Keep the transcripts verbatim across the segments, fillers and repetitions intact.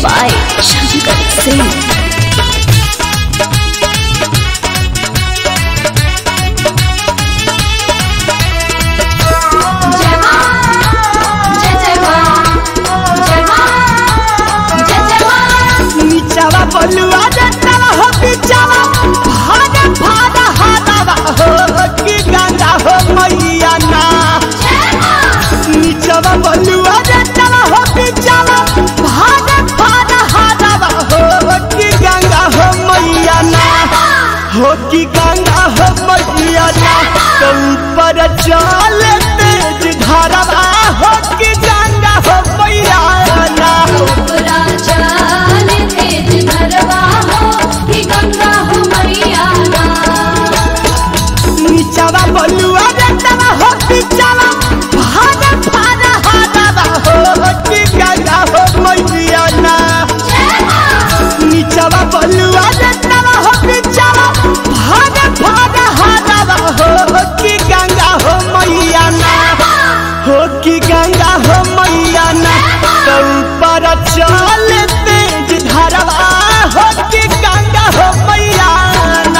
by Shankar Singh. बलुआ जटवा हो बिचावा भाग भाग हादावा हो कि गंगा हो मैया ना नीचवा बलुआ जटवा हो बिचावा भाग भाग हादावा हो कि गंगा हो मैया ना हो कि गंगा हो मैया ना तो ऊपर चल तेज धारावा हो कि गंगा हो मैया ना नीचवा बलुआ जटवा हो बिचावा भाग भाग हादावा हो कि गंगा हो मैया ना नीचवा बलुआ जटवा हो बिचावा भाग भाग हादावा हो कि गंगा हो मैया ना हो कि गंगा हो मैया ना तो ऊपर चल तेज धारवा हो कि गंगा हो मैया ना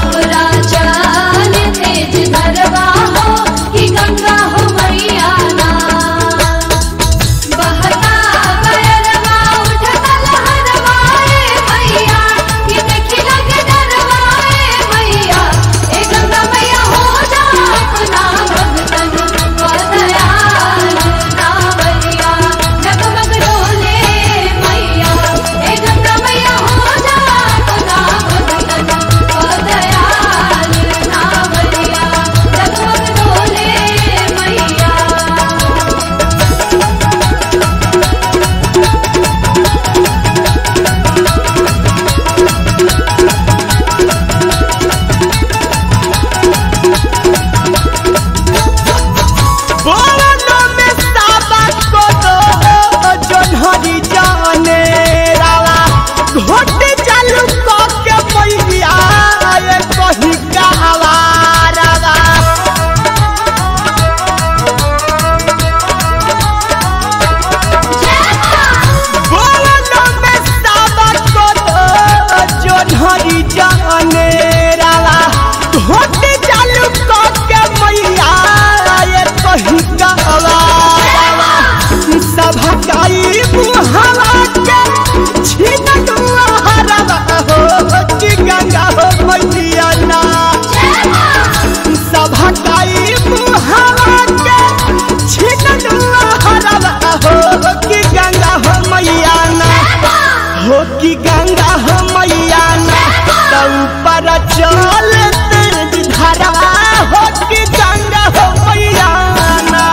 कि गंगा हो मैया ना तो ऊपर चल तेज धारवा हो कि गंगा हो मैया ना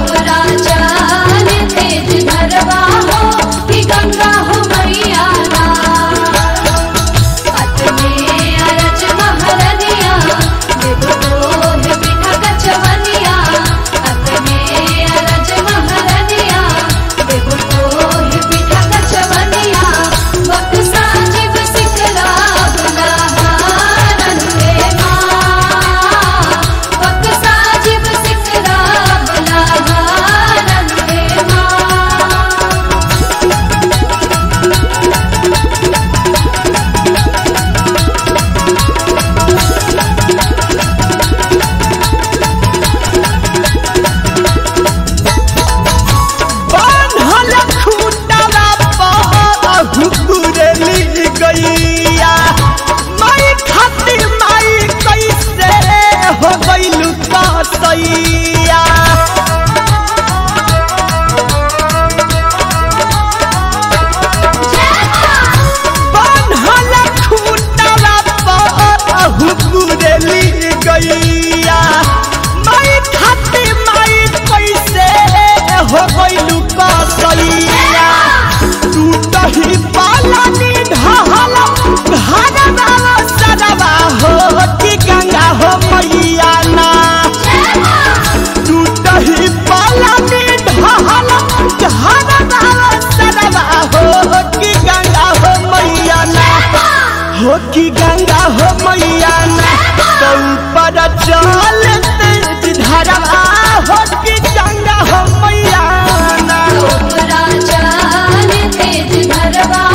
हो कि गंगा हो मैया ना तो ऊपर चल तेज धारवा हो कि गंगा हो मैया ना तेज धारवा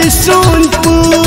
त्रिशूलपुर